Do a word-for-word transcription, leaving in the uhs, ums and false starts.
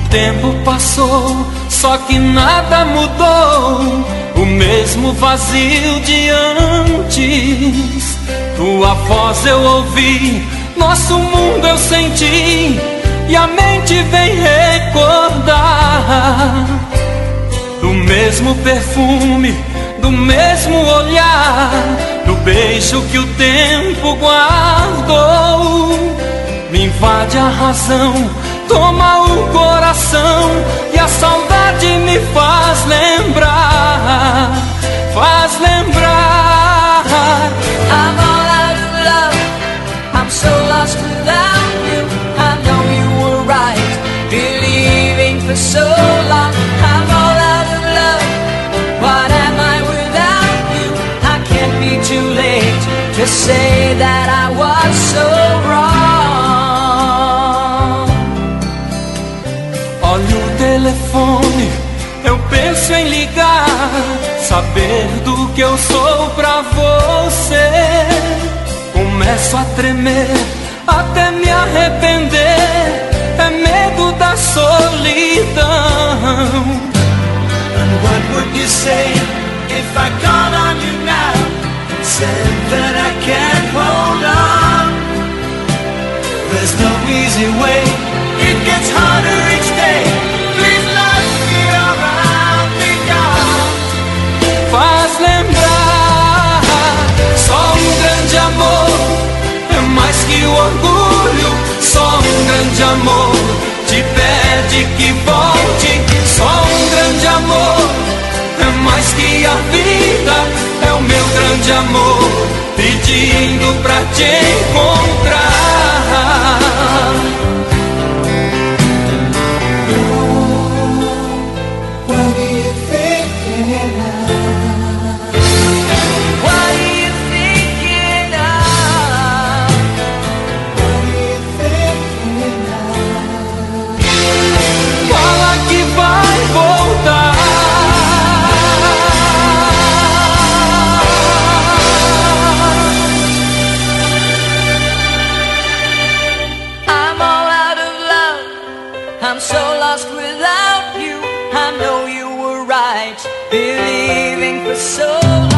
tempo passou, só que nada mudou. O mesmo vazio de antes. Tua voz eu ouvi, nosso mundo eu senti, e a mente vem recordar do mesmo perfume, do mesmo olhar, do beijo que o tempo guardou. Me invade a razão, toma o coração, e a saudade me faz lembrar, faz lembrar. I'm all out of love, I'm so lost without you. I know you were right, believing for so long. I'm all out of love, what am I without you? I can't be too late to say that I was so wrong. Olha o telefone, eu penso em ligar, saber do que eu sou pra você. Começo a tremer, até me arrepender, é medo da solidão. And what would you say if I called on you now, said that I can't hold on? There's no easy way, it gets harder each day. Please let me around me gone. Faz lembrar, só um grande amor é mais que o orgulho. Só um grande amor te pede que volte. Só um grande amor é mais que a vida. É o meu grande amor pedindo pra te encontrar. What are you thinking of? What are you thinking of? What are you thinking of? Fala que vai voltar. I'm all out of love, I'm so lost without you. I know you were right, believing for so long.